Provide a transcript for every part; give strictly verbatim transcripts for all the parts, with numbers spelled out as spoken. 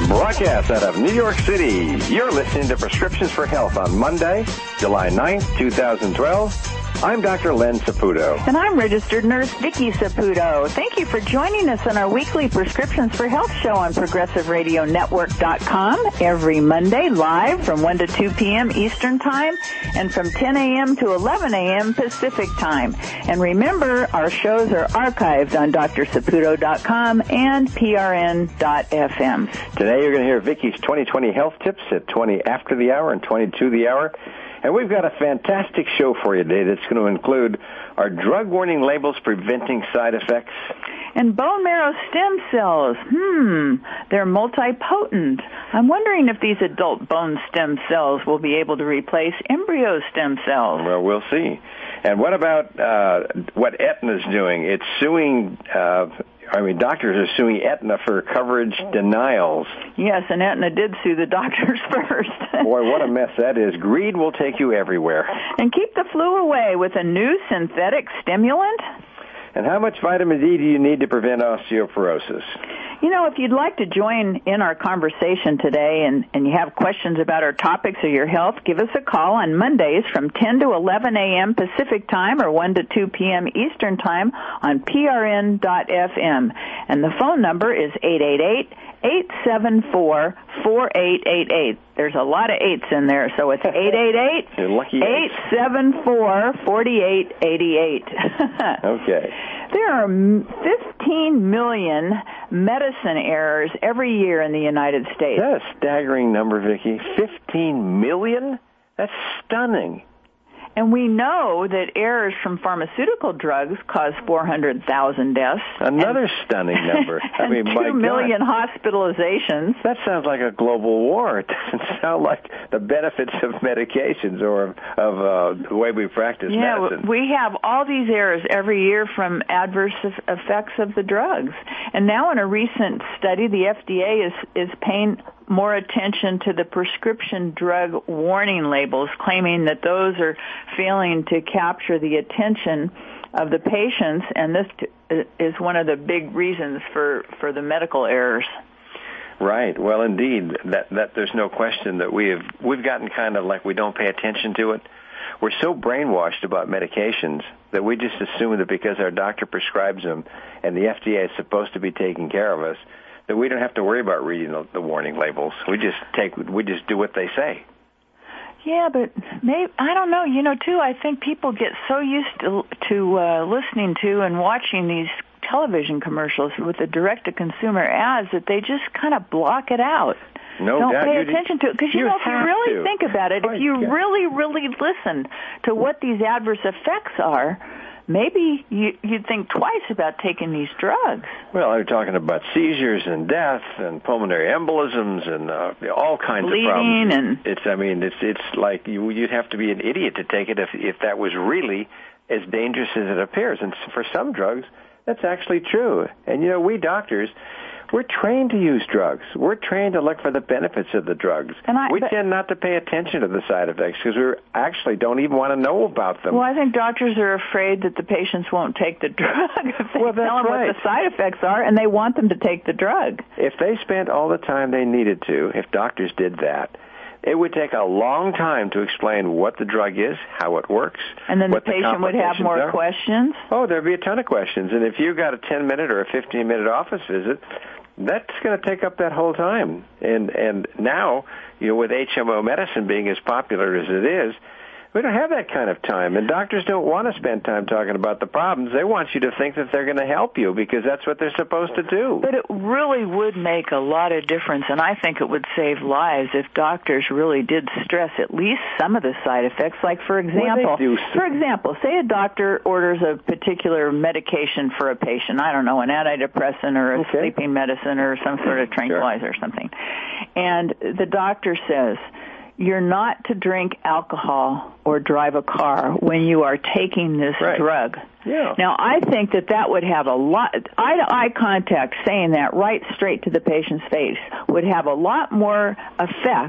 Broadcast out of New York City. You're listening to Prescriptions for Health on Monday, July ninth, twenty twelve. I'm Doctor Len Saputo. And I'm registered nurse Vicki Saputo. Thank you for joining us on our weekly Prescriptions for Health show on Progressive Radio Network dot com every Monday live from one to two p.m. Eastern Time and from ten a.m. to eleven a.m. Pacific Time. And remember, our shows are archived on D R Saputo dot com and P R N dot F M. Today you're going to hear Vicki's twenty twenty health tips at twenty after the hour and twenty-two the hour. And we've got a fantastic show for you today that's going to include our drug warning labels preventing side effects. And bone marrow stem cells. Hmm, they're multipotent. I'm wondering if these adult bone stem cells will be able to replace embryo stem cells. Well, we'll see. And what about uh, what Aetna's doing? It's suing... Uh, I mean, doctors are suing Aetna for coverage denials. Yes, and Aetna did sue the doctors first. Boy, what a mess that is. Greed will take you everywhere. And keep the flu away with a new synthetic stimulant. And how much vitamin D do you need to prevent osteoporosis? You know, if you'd like to join in our conversation today and, and you have questions about our topics or your health, give us a call on Mondays from ten to eleven a.m. Pacific Time or one to two p.m. Eastern Time on P R N dot F M. And the phone number is eight eight eight, eight seven four, four eight eight eight. There's a lot of eights in there, so it's eight eight eight, eight seven four, four eight eight eight. Okay. There are fifteen million medicine errors every year in the United States. That's a staggering number, Vicki. fifteen million? That's stunning. And we know that errors from pharmaceutical drugs cause four hundred thousand deaths. Another and, stunning number. I and mean, two my million God. hospitalizations. That sounds like a global war. It doesn't sound like the benefits of medications or of uh, the way we practice yeah, medicine. Yeah, we have all these errors every year from adverse effects of the drugs. And now in a recent study, the F D A is, is paying more attention to the prescription drug warning labels, claiming that those are failing to capture the attention of the patients, and this is one of the big reasons for, for the medical errors. Right. Well, indeed, that that there's no question that we have we've gotten kind of like we don't pay attention to it. We're so brainwashed about medications that we just assume that because our doctor prescribes them and the F D A is supposed to be taking care of us, that we don't have to worry about reading the, the warning labels. We just take, we just do what they say. Yeah, but maybe, I don't know. You know, too, I think people get so used to, to uh, listening to and watching these television commercials with the direct-to-consumer ads that they just kind of block it out. No Don't doubt. pay you attention to it. Because, you, you know, if you really to. think about it, oh, if you yeah. really, really listen to what these adverse effects are, maybe you, you'd think twice about taking these drugs. Well, they're talking about seizures and death and pulmonary embolisms and uh, all kinds Bleeding of problems. And it's, I mean, it's it's like you, you'd have to be an idiot to take it if if that was really as dangerous as it appears. And for some drugs, that's actually true. And you know, we doctors, we're trained to use drugs. We're trained to look for the benefits of the drugs. And I, we but, tend not to pay attention to the side effects because we actually don't even want to know about them. Well, I think doctors are afraid that the patients won't take the drug if they well, tell them right. what the side effects are, and they want them to take the drug. If they spent all the time they needed to, if doctors did that, it would take a long time to explain what the drug is, how it works. And then the what patient the would have more are. questions? Oh, there'd be a ton of questions. And if you got a ten-minute or a fifteen-minute office visit, that's going to take up that whole time. And and now, you know, with H M O medicine being as popular as it is, we don't have that kind of time. And doctors don't want to spend time talking about the problems. They want you to think that they're going to help you because that's what they're supposed to do. But it really would make a lot of difference, and I think it would save lives if doctors really did stress at least some of the side effects. Like, for example, well, they do. for example, say a doctor orders a particular medication for a patient. I don't know, an antidepressant or a okay. sleeping medicine or some sort of tranquilizer sure. or something. And the doctor says, you're not to drink alcohol or drive a car when you are taking this right. drug. Yeah. Now, I think that that would have a lot, eye-to-eye contact, saying that right straight to the patient's face, would have a lot more effect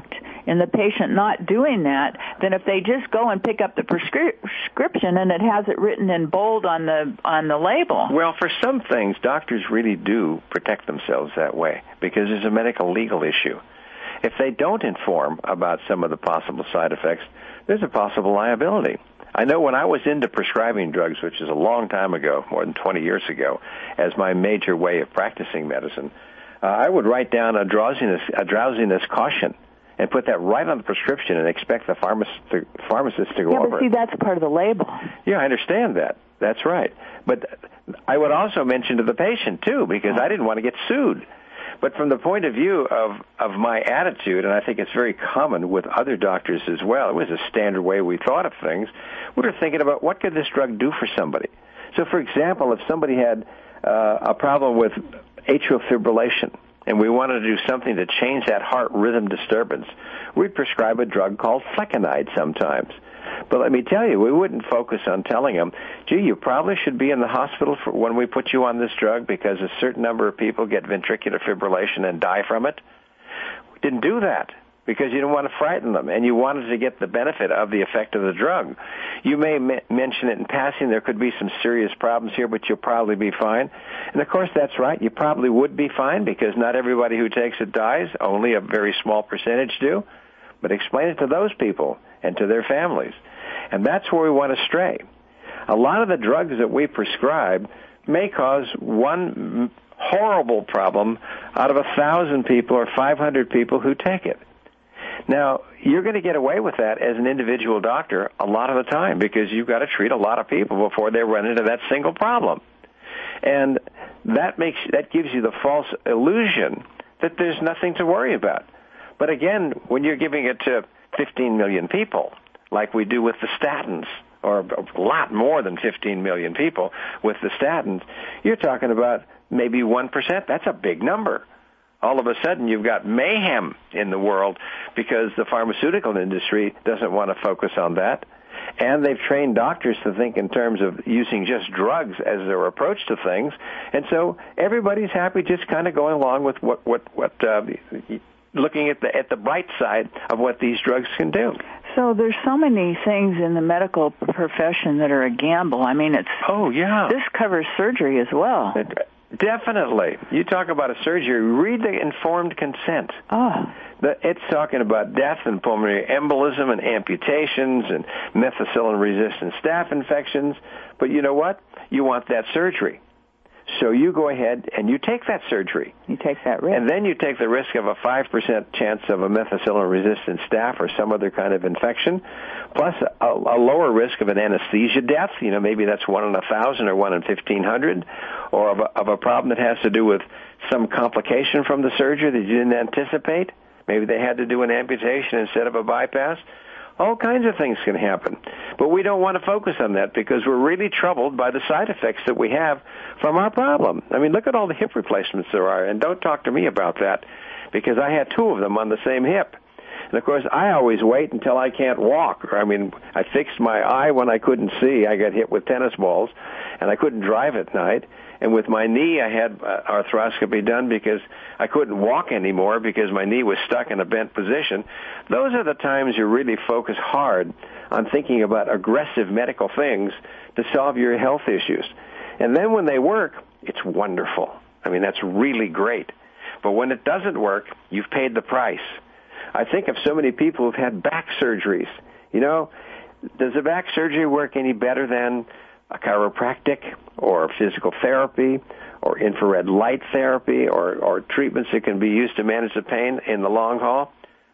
in the patient not doing that than if they just go and pick up the prescription and it has it written in bold on the on the label. Well, for some things, doctors really do protect themselves that way because there's a medical legal issue. If they don't inform about some of the possible side effects, there's a possible liability. I know when I was into prescribing drugs, which is a long time ago, more than twenty years ago, as my major way of practicing medicine, uh, I would write down a drowsiness, a drowsiness caution and put that right on the prescription and expect the pharmacist to, pharmacist to go yeah, over but see, it. that's part of the label. Yeah, I understand that. That's right. But I would also mention to the patient, too, because I didn't want to get sued. But from the point of view of, of my attitude, and I think it's very common with other doctors as well, it was a standard way we thought of things, we were thinking about what could this drug do for somebody. So, for example, if somebody had uh, a problem with atrial fibrillation, and we wanted to do something to change that heart rhythm disturbance, we'd prescribe a drug called flecainide sometimes. But let me tell you, we wouldn't focus on telling them, gee, you probably should be in the hospital for when we put you on this drug because a certain number of people get ventricular fibrillation and die from it. We didn't do that because you didn't want to frighten them, and you wanted to get the benefit of the effect of the drug. You may m- mention it in passing, there could be some serious problems here, but you'll probably be fine. And, of course, that's right. You probably would be fine because not everybody who takes it dies. Only a very small percentage do. But explain it to those people and to their families. And that's where we want to stray. A lot of the drugs that we prescribe may cause one horrible problem out of a thousand people or five hundred people who take it. Now, you're going to get away with that as an individual doctor a lot of the time because you've got to treat a lot of people before they run into that single problem. And that makes that gives you the false illusion that there's nothing to worry about. But again, when you're giving it to fifteen million people, like we do with the statins, or a lot more than fifteen million people with the statins, you're talking about maybe one percent. That's a big number. All of a sudden, you've got mayhem in the world because the pharmaceutical industry doesn't want to focus on that. And they've trained doctors to think in terms of using just drugs as their approach to things. And so everybody's happy just kind of going along with what, what, what, uh, looking at the, at the bright side of what these drugs can do. So there's so many things in the medical profession that are a gamble. I mean, it's oh yeah, this covers surgery as well. It, definitely. You talk about a surgery. Read the informed consent. Oh, the, it's talking about death and pulmonary embolism and amputations and methicillin-resistant staph infections. But you know what? You want that surgery. So you go ahead and you take that surgery. You take that risk. And then you take the risk of a five percent chance of a methicillin-resistant staph or some other kind of infection, plus a, a lower risk of an anesthesia death. You know, maybe that's one in a thousand or one in fifteen hundred, or of a, of a problem that has to do with some complication from the surgery that you didn't anticipate. Maybe they had to do an amputation instead of a bypass. All kinds of things can happen. But we don't want to focus on that because we're really troubled by the side effects that we have from our problem. I mean, look at all the hip replacements there are, and don't talk to me about that because I had two of them on the same hip. And, of course, I always wait until I can't walk. I mean, I fixed my eye when I couldn't see. I got hit with tennis balls, and I couldn't drive at night. And with my knee, I had uh, arthroscopy done because I couldn't walk anymore because my knee was stuck in a bent position. Those are the times you really focus hard on thinking about aggressive medical things to solve your health issues. And then when they work, it's wonderful. I mean, that's really great. But when it doesn't work, you've paid the price. I think of so many people who've had back surgeries. You know, does a back surgery work any better than a chiropractic or physical therapy or infrared light therapy or, or treatments that can be used to manage the pain in the long haul?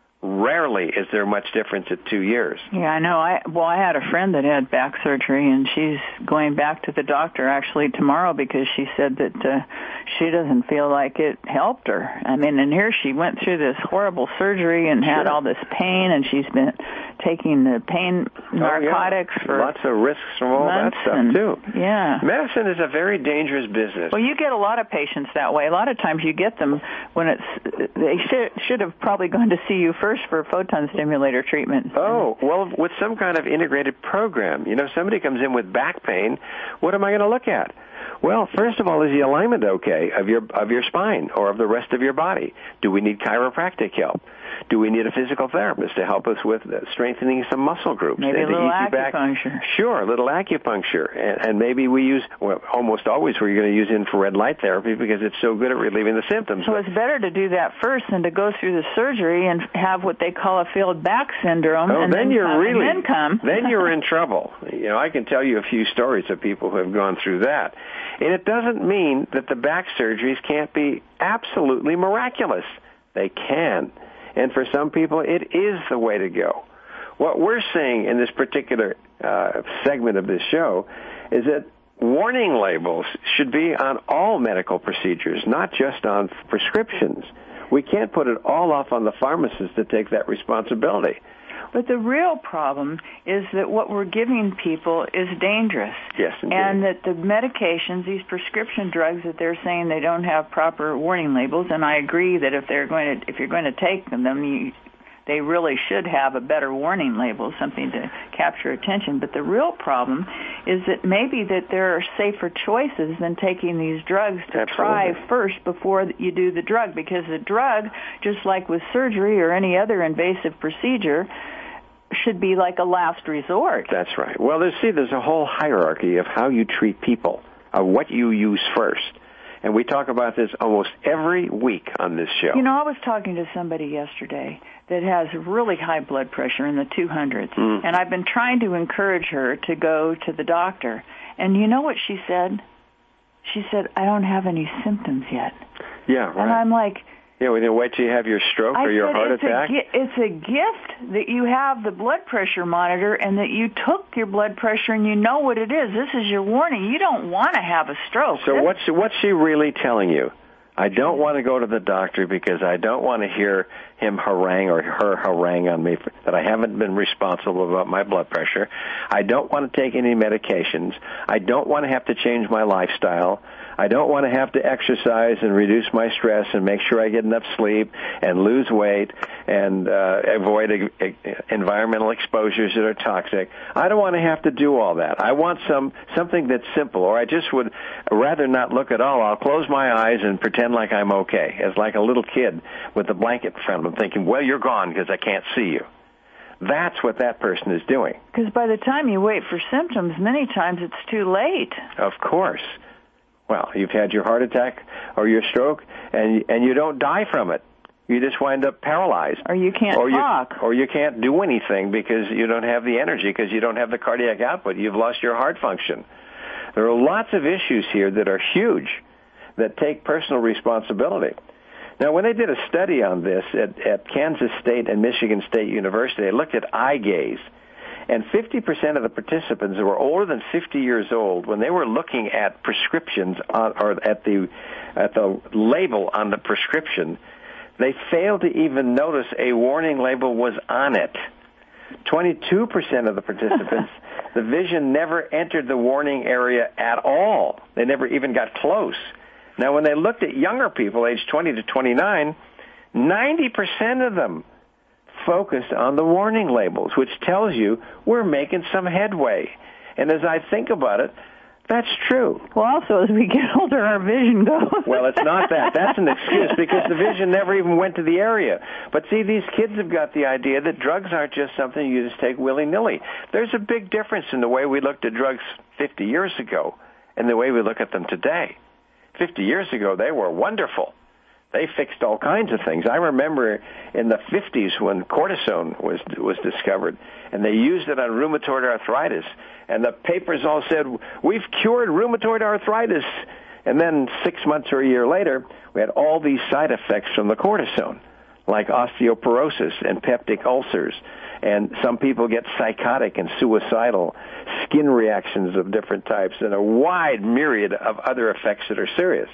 Rarely is there much difference at two years. Yeah, I know. I well, I had a friend that had back surgery, and she's going back to the doctor actually tomorrow because she said that uh, she doesn't feel like it helped her. I mean, and here she went through this horrible surgery and had sure. all this pain, and she's been taking the pain narcotics oh, yeah. for lots of risks from all that stuff and, too. Yeah, medicine is a very dangerous business. Well, you get a lot of patients that way. A lot of times you get them when it's they should should have probably gone to see you first for photon stimulator treatment. Oh, well, with some kind of integrated program. You know, somebody comes in with back pain, what am I going to look at? Well, first of all, is the alignment okay of your of your spine or of the rest of your body? Do we need chiropractic help? Do we need a physical therapist to help us with strengthening some muscle groups? Maybe and a little Back? acupuncture. Sure, a little acupuncture. And, and maybe we use, well, almost always we're going to use infrared light therapy because it's so good at relieving the symptoms. So it's better to do that first than to go through the surgery and have what they call a failed back syndrome. Oh, and then then you're come, really, and then come. then you're in trouble. You know, I can tell you a few stories of people who have gone through that. And it doesn't mean that the back surgeries can't be absolutely miraculous. They can. And for some people, it is the way to go. What we're seeing in this particular uh, segment of this show is that warning labels should be on all medical procedures, not just on prescriptions. We can't put it all off on the pharmacist to take that responsibility. But the real problem is that what we're giving people is dangerous. Yes, indeed. And that the medications, these prescription drugs that they're saying they don't have proper warning labels, and I agree that if they're going to, if you're going to take them, then you, they really should have a better warning label, something to capture attention. But the real problem is that maybe that there are safer choices than taking these drugs to Absolutely. try first before you do the drug, because the drug, just like with surgery or any other invasive procedure, should be like a last resort. That's right. Well, there's, see, there's a whole hierarchy of how you treat people, of what you use first. And we talk about this almost every week on this show. You know, I was talking to somebody yesterday that has really high blood pressure in the two hundreds, Mm. and I've been trying to encourage her to go to the doctor. And you know what she said? She said, I don't have any symptoms yet. Yeah, right. And I'm like, yeah, we didn't wait till you have your stroke I or your said, heart it's attack. A, it's a gift that you have the blood pressure monitor and that you took your blood pressure and you know what it is. This is your warning. You don't want to have a stroke. So this, what's what's she really telling you? I don't want to go to the doctor because I don't want to hear him harangue or her harangue on me for, that I haven't been responsible about my blood pressure. I don't want to take any medications. I don't want to have to change my lifestyle. I don't want to have to exercise and reduce my stress and make sure I get enough sleep and lose weight and uh, avoid a, a, environmental exposures that are toxic. I don't want to have to do all that. I want some something that's simple, or I just would rather not look at all. I'll close my eyes and pretend like I'm okay, as like a little kid with a blanket in front of him thinking, well, you're gone because I can't see you. That's what that person is doing. Because by the time you wait for symptoms, many times it's too late. Of course. Well, you've had your heart attack or your stroke, and and you don't die from it. You just wind up paralyzed. Or you can't or talk. You, or you can't do anything because you don't have the energy, because you don't have the cardiac output. You've lost your heart function. There are lots of issues here that are huge that take personal responsibility. Now, when they did a study on this at, at Kansas State and Michigan State University, they looked at eye gaze. And fifty percent of the participants who were older than fifty years old, when they were looking at prescriptions on, or at the at the label on the prescription, they failed to even notice a warning label was on it. twenty-two percent of the participants, the vision never entered the warning area at all. They never even got close. Now, when they looked at younger people, aged twenty to twenty-nine, ninety percent of them focused on the warning labels, which tells you we're making some headway. And as I think about it, that's true. Well, also, as we get older, our vision goes. Well, it's not that. That's an excuse because the vision never even went to the area. But see, these kids have got the idea that drugs aren't just something you just take willy-nilly. There's a big difference in the way we looked at drugs fifty years ago and the way we look at them today. fifty years ago, they were wonderful. They fixed all kinds of things. I remember in the fifties when cortisone was was discovered, and they used it on rheumatoid arthritis, and the papers all said, we've cured rheumatoid arthritis. And then six months or a year later, we had all these side effects from the cortisone, like osteoporosis and peptic ulcers. And some people get psychotic and suicidal, skin reactions of different types, and a wide myriad of other effects that are serious.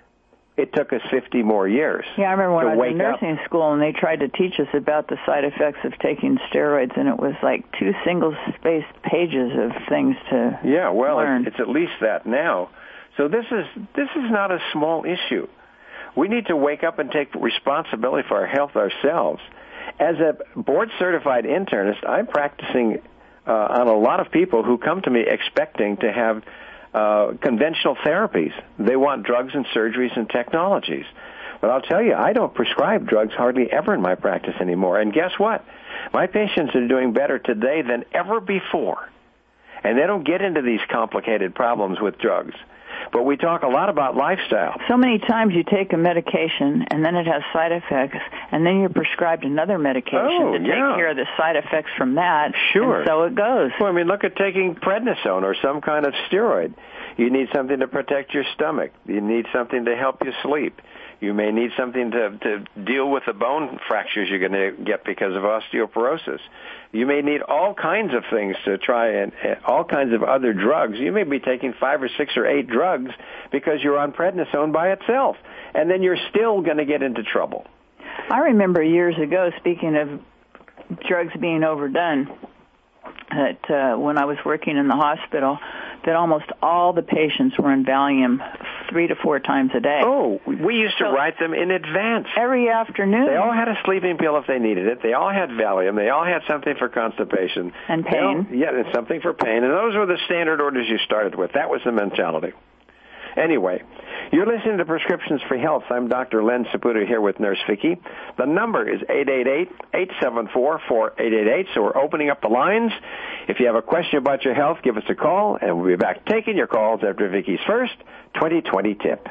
It took us fifty more years. Yeah, I remember when to I was wake in nursing up. school and they tried to teach us about the side effects of taking steroids, and it was like two single-spaced pages of things to Yeah, well, learn. it's, it's at least that now. So this is this is not a small issue. We need to wake up and take responsibility for our health ourselves. As a board-certified internist, I'm practicing uh, on a lot of people who come to me expecting to have uh, conventional therapies. They want drugs and surgeries and technologies. But I'll tell you, I don't prescribe drugs hardly ever in my practice anymore. And guess what? My patients are doing better today than ever before. And they don't get into these complicated problems with drugs. But we talk a lot about lifestyle. So many times you take a medication and then it has side effects, and then you're prescribed another medication oh, to take yeah. care of the side effects from that. Sure. And so it goes. Well, I mean, look at taking prednisone or some kind of steroid. You need something to protect your stomach. You need something to help you sleep. You may need something to, to deal with the bone fractures you're going to get because of osteoporosis. You may need all kinds of things to try and uh, all kinds of other drugs. You may be taking five or six or eight drugs because you're on prednisone by itself, and then you're still going to get into trouble. I remember years ago, speaking of drugs being overdone, that uh, when I was working in the hospital, that almost all the patients were on Valium three to four times a day. Oh, we used to so write them in advance. Every afternoon. They all had a sleeping pill if they needed it. They all had Valium. They all had something for constipation. And pain. All, yeah, and something for pain. And those were the standard orders you started with. That was the mentality. Anyway, you're listening to Prescriptions for Health. I'm Doctor Len Saputo here with Nurse Vicki. The number is eight eight eight, eight seven four, four eight eight eight, so we're opening up the lines. If you have a question about your health, give us a call, and we'll be back taking your calls after Vicki's first twenty twenty tip.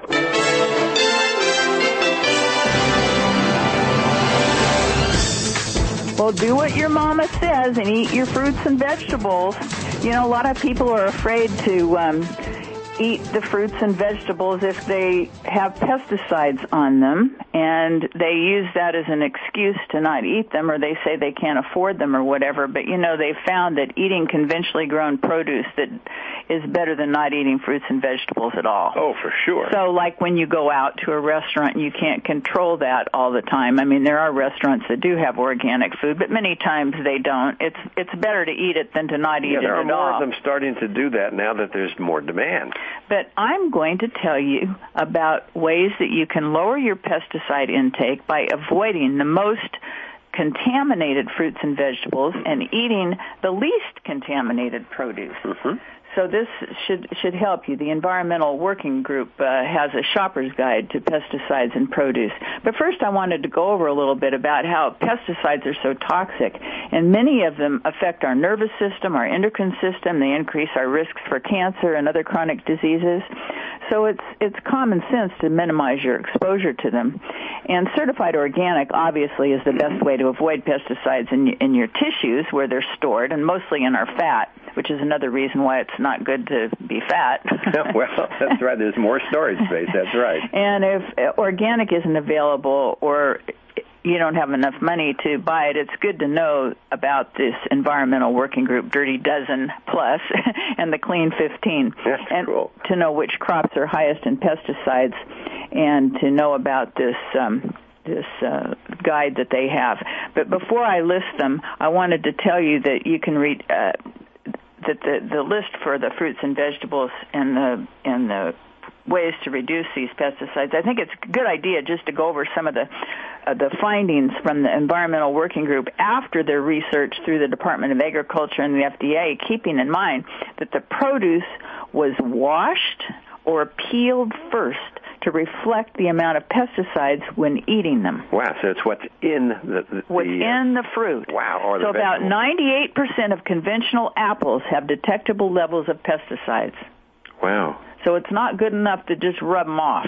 Well, do what your mama says and eat your fruits and vegetables. You know, a lot of people are afraid to um, eat the fruits and vegetables if they have pesticides on them, and they use that as an excuse to not eat them, or they say they can't afford them or whatever. But, you know, they've found that eating conventionally grown produce that is better than not eating fruits and vegetables at all. Oh, for sure. So, like when you go out to a restaurant, you can't control that all the time. I mean, there are restaurants that do have organic food, but many times they don't. It's it's better to eat it than to not eat yeah, it there are at more all. of them starting to do that now that there's more demand. But I'm going to tell you about ways that you can lower your pesticide intake by avoiding the most contaminated fruits and vegetables and eating the least contaminated produce. Mm-hmm. So this should should help you. The Environmental Working Group uh, has a shopper's guide to pesticides and produce. But first I wanted to go over a little bit about how pesticides are so toxic. And many of them affect our nervous system, our endocrine system. They increase our risks for cancer and other chronic diseases. So it's it's common sense to minimize your exposure to them. And certified organic, obviously, is the best way to avoid pesticides in, in your tissues where they're stored, and mostly in our fat, which is another reason why it's not good to be fat. Well, that's right. There's more storage space. That's right. And if organic isn't available or you don't have enough money to buy it, it's good to know about this Environmental Working Group Dirty Dozen Plus and the Clean fifteen. That's and cool. To know which crops are highest in pesticides and to know about this um, this uh, guide that they have. But before I list them, I wanted to tell you that you can read uh, that the, the list for the fruits and vegetables and the and the ways to reduce these pesticides. I think it's a good idea just to go over some of the uh, the findings from the Environmental Working Group after their research through the Department of Agriculture and the F D A, keeping in mind that the produce was washed or peeled first to reflect the amount of pesticides when eating them. Wow, so it's what's in the... the what's the, in the fruit. Wow, or the So about vegetable. ninety-eight percent of conventional apples have detectable levels of pesticides. Wow. So it's not good enough to just rub them off.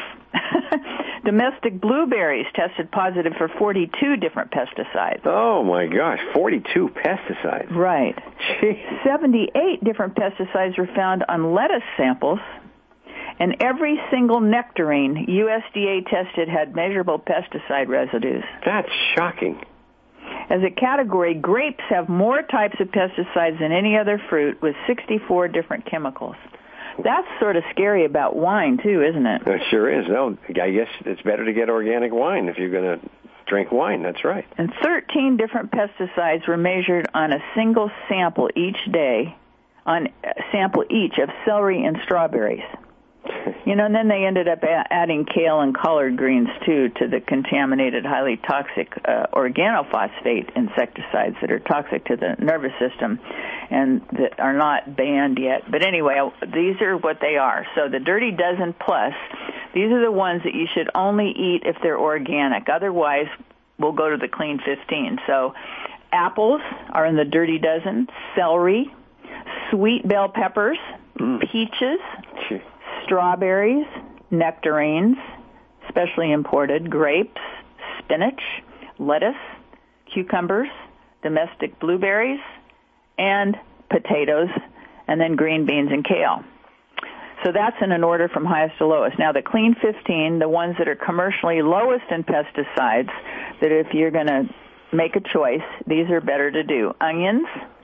Domestic blueberries tested positive for forty-two different pesticides. Oh, my gosh, forty-two pesticides. Right. Jeez. seventy-eight different pesticides were found on lettuce samples, and every single nectarine U S D A tested had measurable pesticide residues. That's shocking. As a category, grapes have more types of pesticides than any other fruit, with sixty-four different chemicals. That's sort of scary about wine, too, isn't it? It sure is. No, I guess it's better to get organic wine if you're going to drink wine. That's right. And thirteen different pesticides were measured on a single sample each day, on a sample each of celery and strawberries. You know, and then they ended up a- adding kale and collard greens, too, to the contaminated, highly toxic uh, organophosphate insecticides that are toxic to the nervous system and that are not banned yet. But anyway, these are what they are. So the Dirty Dozen Plus These are the ones that you should only eat if they're organic. Otherwise, we'll go to the Clean fifteen. So apples are in the Dirty Dozen, celery, sweet bell peppers, mm. peaches, strawberries, nectarines, especially imported, grapes, spinach, lettuce, cucumbers, domestic blueberries, and potatoes, and then green beans and kale. So that's in an order from highest to lowest. Now the Clean fifteen, the ones that are commercially lowest in pesticides, that if you're going to make a choice, these are better to do. Onions.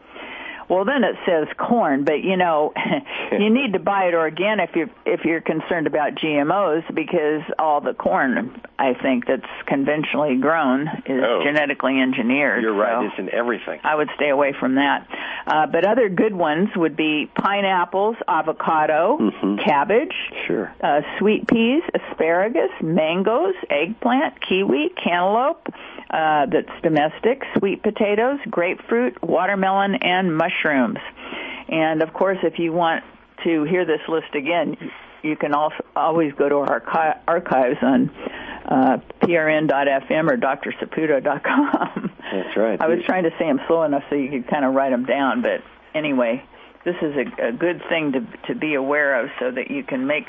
Well, then it says corn, but you know, you need to buy it organic if you're, if you're concerned about G M Os, because all the corn, I think, that's conventionally grown is oh, genetically engineered. You're right, so it's in everything. I would stay away from that. Uh, but other good ones would be pineapples, avocado, mm-hmm. cabbage, sure, uh, sweet peas, asparagus, mangoes, eggplant, kiwi, cantaloupe, Uh, that's domestic, sweet potatoes, grapefruit, watermelon, and mushrooms. And, of course, if you want to hear this list again, you can also always go to our archi- archives on uh, P R N dot F M or D R Saputo dot com. That's right. I was trying to say them slow enough so you could kind of write them down, but anyway, this is a, a good thing to to be aware of so that you can make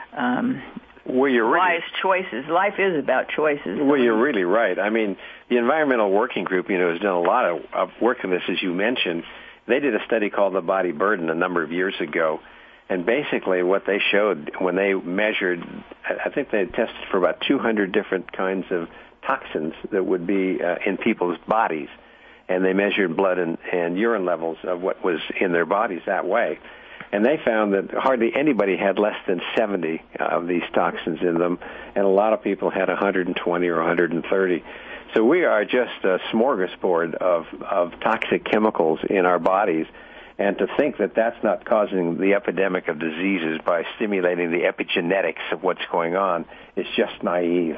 um Well, you're really, wise choices. Life is about choices. Well, you're really right. I mean, the Environmental Working Group, you know, has done a lot of, of work on this, as you mentioned. They did a study called The Body Burden a number of years ago, and basically what they showed when they measured, I think they tested for about two hundred different kinds of toxins that would be uh, in people's bodies, and they measured blood and, and urine levels of what was in their bodies that way. And they found that hardly anybody had less than seventy of these toxins in them, and a lot of people had one hundred twenty or one hundred thirty. So we are just a smorgasbord of, of toxic chemicals in our bodies, and to think that that's not causing the epidemic of diseases by stimulating the epigenetics of what's going on is just naive.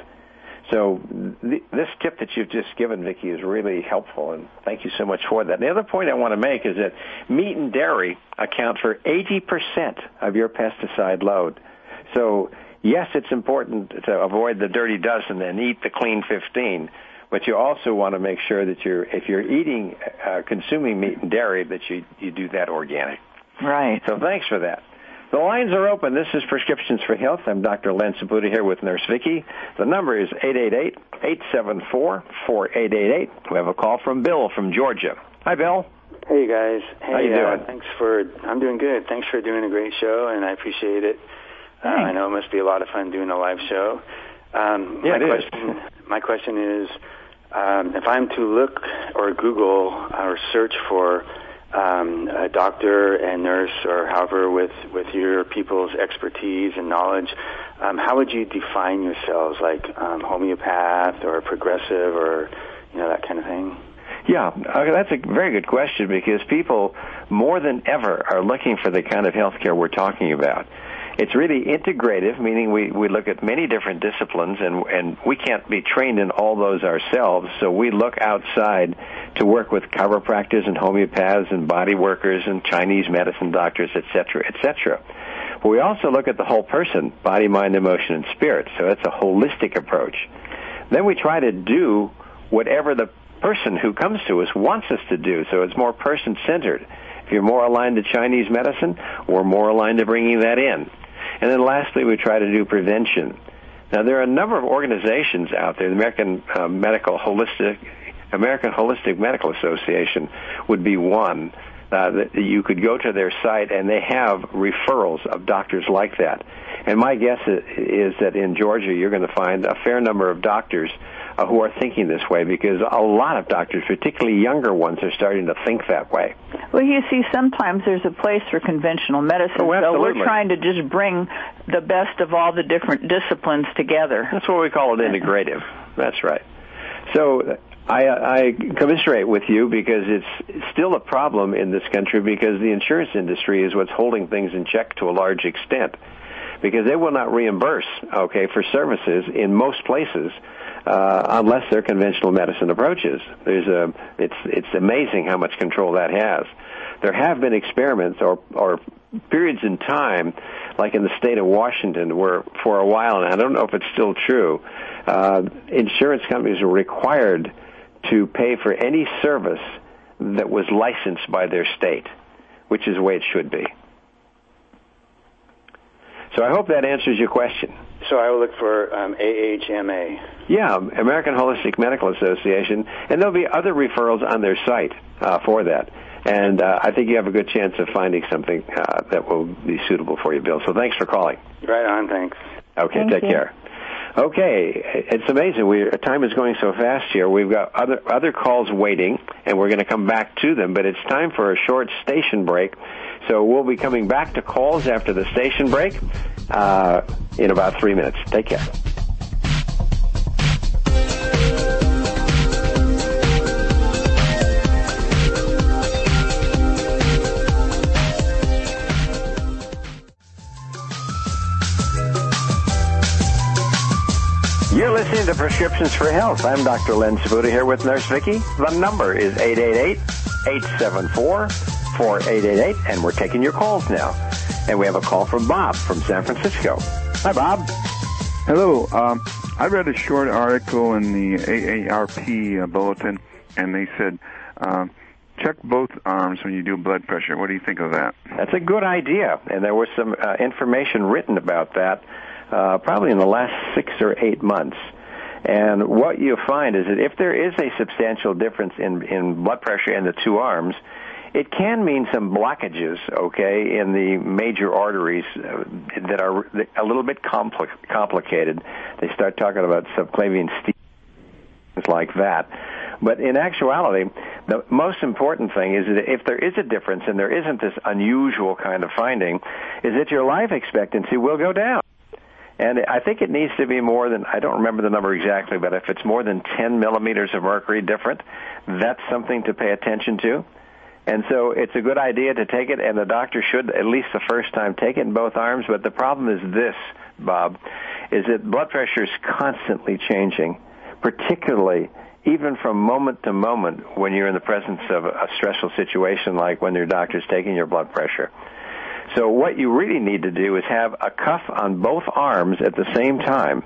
So th- this tip that you've just given, Vicki, is really helpful, and thank you so much for that. The other point I want to make is that meat and dairy account for eighty percent of your pesticide load. So, yes, it's important to avoid the Dirty Dozen and eat the Clean fifteen, but you also want to make sure that you're, if you're eating, uh, consuming meat and dairy, that you, you do that organic. Right. So thanks for that. The lines are open. This is Prescriptions for Health. I'm Doctor Len Saputo here with Nurse Vicki. The number is eight eight eight, eight seven four, four eight eight eight. We have a call from Bill from Georgia. Hi, Bill. Hey, guys. Hey, How you doing? Uh, thanks for, I'm doing good. Thanks for doing a great show, and I appreciate it. Uh, I know it must be a lot of fun doing a live show. Um, yeah, my it question, is. My question is, um, if I'm to look or Google or search for Um, a doctor and nurse, or however, with, with your people's expertise and knowledge, um, how would you define yourselves, like um, homeopath or progressive, or you know, that kind of thing? Yeah, uh, that's a very good question, because people more than ever are looking for the kind of health care we're talking about. It's really integrative, meaning we, we look at many different disciplines, and, and we can't be trained in all those ourselves, so we look outside to work with chiropractors and homeopaths and body workers and Chinese medicine doctors, et cetera, et cetera. But we also look at the whole person, body, mind, emotion, and spirit, so it's a holistic approach. Then we try to do whatever the person who comes to us wants us to do, so it's more person-centered. If you're more aligned to Chinese medicine, we're more aligned to bringing that in. And then lastly, we try to do prevention. Now, there are a number of organizations out there. The American uh, Medical Holistic American Holistic Medical Association would be one. Uh, that you could go to their site, and they have referrals of doctors like that. And my guess is that in Georgia, you're going to find a fair number of doctors uh, who are thinking this way, because a lot of doctors, particularly younger ones, are starting to think that way. Well, you see, sometimes there's a place for conventional medicine, oh, so we're trying to just bring the best of all the different disciplines together. That's what we call it, integrative. That's right. So I, I commiserate with you, because it's still a problem in this country, because the insurance industry is what's holding things in check to a large extent, because they will not reimburse, okay, for services in most places uh, unless they're conventional medicine approaches. There's a, it's, it's amazing how much control that has. There have been experiments or, or periods in time, like in the state of Washington, where for a while, and I don't know if it's still true, uh, insurance companies were required to pay for any service that was licensed by their state, which is the way it should be. So I hope that answers your question. So I will look for um, A H M A. Yeah, American Holistic Medical Association, and there'll be other referrals on their site uh, for that. And uh, I think you have a good chance of finding something uh, that will be suitable for you, Bill. So thanks for calling. Right on, thanks. Okay, Thank take you. care. Okay, it's amazing. We time is going so fast here. We've got other other calls waiting, and we're going to come back to them. But it's time for a short station break. So we'll be coming back to calls after the station break uh, in about three minutes. Take care. You're listening to Prescriptions for Health. I'm Doctor Len Sabuda here with Nurse Vicky. The number is eight eight eight, eight seven four, four eight eight eight, and we're taking your calls now. And we have a call from Bob from San Francisco. Hi, Bob. Hello. Um, I read a short article in the A A R P uh, bulletin, and they said uh, check both arms when you do blood pressure. What do you think of that? That's a good idea, and there was some uh, information written about that uh, probably in the last six or eight months. And what you find is that if there is a substantial difference in, in blood pressure in the two arms, it can mean some blockages, okay, in the major arteries uh, that are a little bit compli- complicated. They start talking about subclavian steam, things like that. But in actuality, the most important thing is that if there is a difference and there isn't this unusual kind of finding, is that your life expectancy will go down. And I think it needs to be more than, I don't remember the number exactly, but if it's more than ten millimeters of mercury different, that's something to pay attention to. And so it's a good idea to take it, and the doctor should, at least the first time, take it in both arms. But the problem is this, Bob, is that blood pressure is constantly changing, particularly even from moment to moment when you're in the presence of a stressful situation like when your doctor's taking your blood pressure. So what you really need to do is have a cuff on both arms at the same time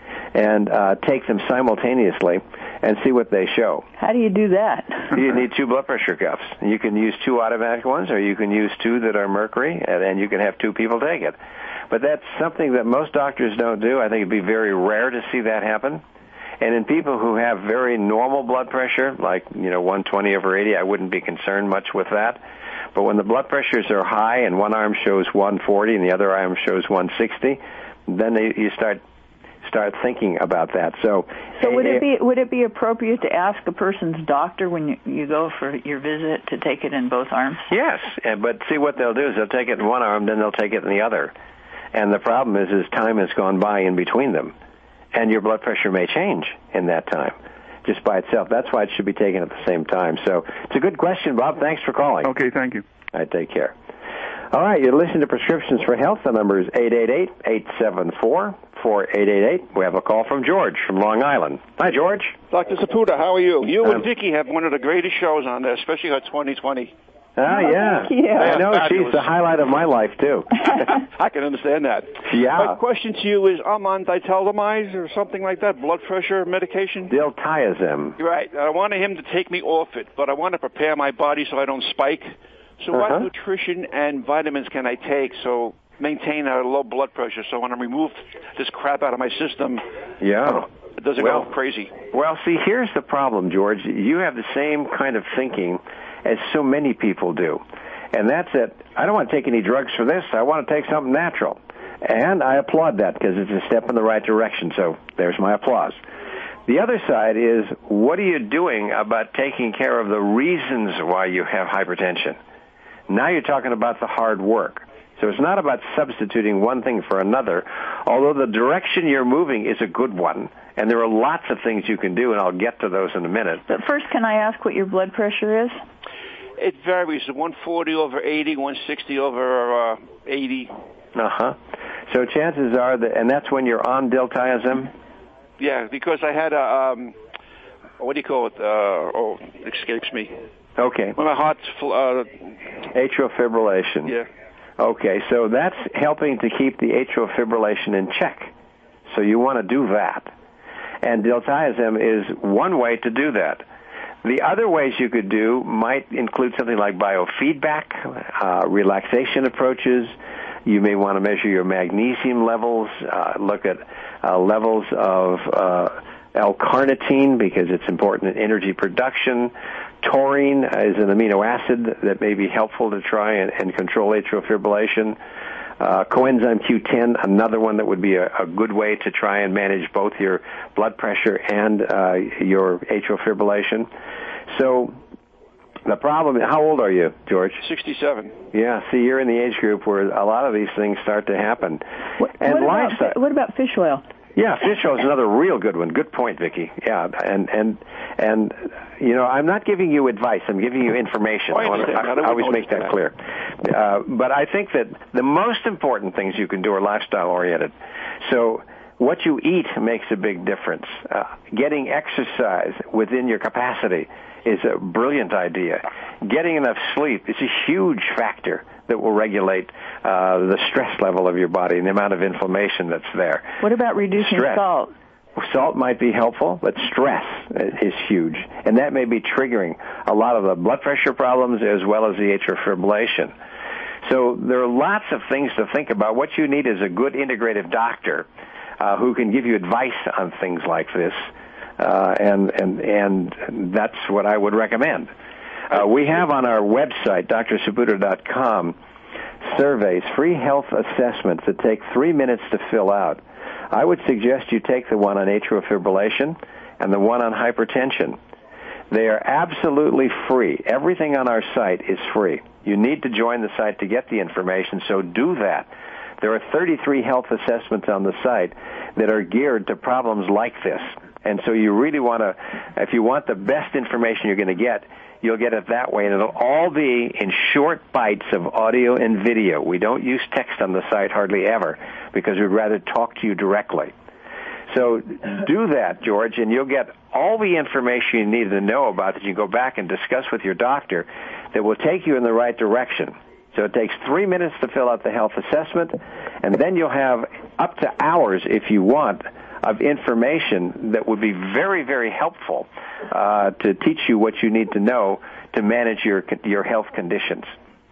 and uh, take them simultaneously and see what they show. How do you do that? You need two blood pressure cuffs. You can use two automatic ones, or you can use two that are mercury, and then you can have two people take it. But that's something that most doctors don't do. I think it'd be very rare to see that happen. And in people who have very normal blood pressure, like, you know, one twenty over eighty, I wouldn't be concerned much with that. But when the blood pressures are high and one arm shows one forty and the other arm shows one sixty, then they, you start start thinking about that. So, so would it be would it be appropriate to ask a person's doctor when you, you go for your visit to take it in both arms? Yes, but see what they'll do is they'll take it in one arm, then they'll take it in the other. And the problem is, is time has gone by in between them, and your blood pressure may change in that time just by itself. That's why it should be taken at the same time. So it's a good question, Bob. Thanks for calling. Okay, thank you. All right, take care. All right, you're listening to Prescriptions for Health. The number is eight eight eight, eight seven four, four eight eight eight. We have a call from George from Long Island. Hi, George. Doctor Sapuda, how are you? You Um, and Vicky have one of the greatest shows on there, especially her twenty twenty. Ah, yeah. Thank you. I know. Fabulous. She's the highlight of my life, too. I can understand that. Yeah. My question to you is, I'm on ditaldomide or something like that, blood pressure medication. Diltiazem. Right. I wanted him to take me off it, but I want to prepare my body so I don't spike. So Uh-huh. what nutrition and vitamins can I take so maintain a low blood pressure? So when I remove this crap out of my system, Yeah. it doesn't Well, go crazy. Well, see, here's the problem, George. You have the same kind of thinking as so many people do. And that's that I don't want to take any drugs for this. I want to take something natural. And I applaud that because it's a step in the right direction. So there's my applause. The other side is, what are you doing about taking care of the reasons why you have hypertension? Now you're talking about the hard work. So it's not about substituting one thing for another, although the direction you're moving is a good one. And there are lots of things you can do, and I'll get to those in a minute. But first, can I ask what your blood pressure is? It varies, one forty over eighty, one sixty over uh, eighty. Uh-huh. So chances are that, and that's when you're on diltiazem? Yeah, because I had a, um, what do you call it? Uh, oh, it escapes me. Okay. When my heart's... Uh, atrial fibrillation. Yeah. Okay, so that's helping to keep the atrial fibrillation in check. So you want to do that. And diltiazem is one way to do that. The other ways you could do might include something like biofeedback, uh, relaxation approaches. You may want to measure your magnesium levels, uh, look at uh, levels of uh, L-carnitine because it's important in energy production. Taurine is an amino acid that may be helpful to try and, and control atrial fibrillation. Uh, coenzyme Q ten, another one that would be a, a good way to try and manage both your blood pressure and uh, your atrial fibrillation. So the problem, how old are you, George? sixty-seven. Yeah, see, you're in the age group where a lot of these things start to happen. What, and what, lifestyle, about, what about fish oil? Yeah, fish oil is another real good one. Good point, Vicki. Yeah, and and and you know, I'm not giving you advice. I'm giving you information. Oh, I, I, want to, I, I always make that clear. Uh, but I think that the most important things you can do are lifestyle oriented. So what you eat makes a big difference. Uh, getting exercise within your capacity is a brilliant idea. Getting enough sleep is a huge factor that will regulate uh, the stress level of your body and the amount of inflammation that's there. What about reducing stress. salt? Salt might be helpful, but stress is huge. And that may be triggering a lot of the blood pressure problems as well as the atrial fibrillation. So there are lots of things to think about. What you need is a good integrative doctor uh, who can give you advice on things like this. Uh, and, and, and that's what I would recommend. Uh, we have on our website, D R Saputo dot com, surveys, free health assessments that take three minutes to fill out. I would suggest you take the one on atrial fibrillation and the one on hypertension. They are absolutely free. Everything on our site is free. You need to join the site to get the information, so do that. There are thirty-three health assessments on the site that are geared to problems like this. And so you really want to, if you want the best information you're going to get, you'll get it that way. And it'll all be in short bites of audio and video. We don't use text on the site hardly ever because we'd rather talk to you directly. So do that, George, and you'll get all the information you need to know about that you can go back and discuss with your doctor that will take you in the right direction. So it takes three minutes to fill out the health assessment, and then you'll have up to hours, if you want, of information that would be very, very helpful uh, to teach you what you need to know to manage your your health conditions.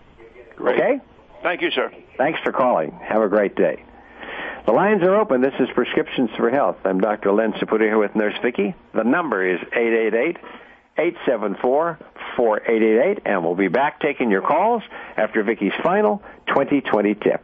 Great. Okay? Thank you, sir. Thanks for calling. Have a great day. The lines are open. This is Prescriptions for Health. I'm Doctor Len Saputo here with Nurse Vicki. The number is eight eight eight, eight seven four, four eight eight eight, and we'll be back taking your calls after Vicki's final twenty twenty tip.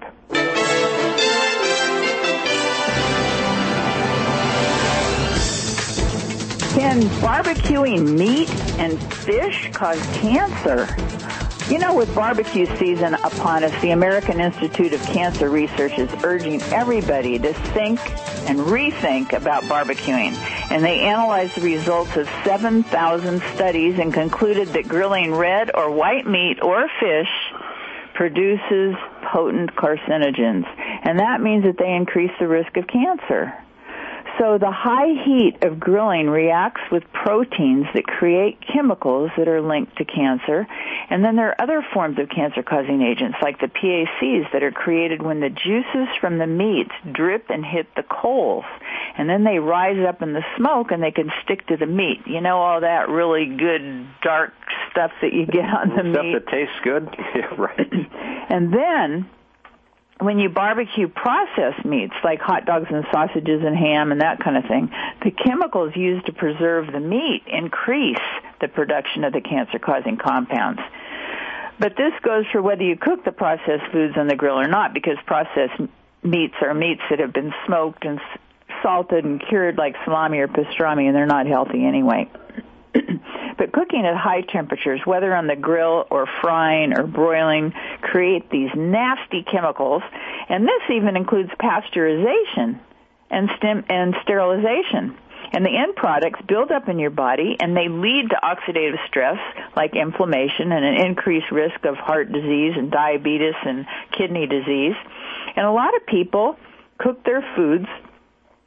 Can barbecuing meat and fish cause cancer? You know, with barbecue season upon us, the American Institute of Cancer Research is urging everybody to think and rethink about barbecuing. And they analyzed the results of seven thousand studies and concluded that grilling red or white meat or fish produces potent carcinogens. And that means that they increase the risk of cancer. So the high heat of grilling reacts with proteins that create chemicals that are linked to cancer. And then there are other forms of cancer-causing agents like the P A Cs that are created when the juices from the meats drip and hit the coals. And then they rise up in the smoke and they can stick to the meat. You know, all that really good, dark stuff that you get on the stuff meat. Stuff that tastes good? Yeah, right. And then when you barbecue processed meats like hot dogs and sausages and ham and that kind of thing, the chemicals used to preserve the meat increase the production of the cancer-causing compounds. But this goes for whether you cook the processed foods on the grill or not, because processed meats are meats that have been smoked and salted and cured like salami or pastrami, and they're not healthy anyway. But cooking at high temperatures, whether on the grill or frying or broiling, create these nasty chemicals, and this even includes pasteurization and, stem- and sterilization. And the end products build up in your body, and they lead to oxidative stress like inflammation and an increased risk of heart disease and diabetes and kidney disease. And a lot of people cook their foods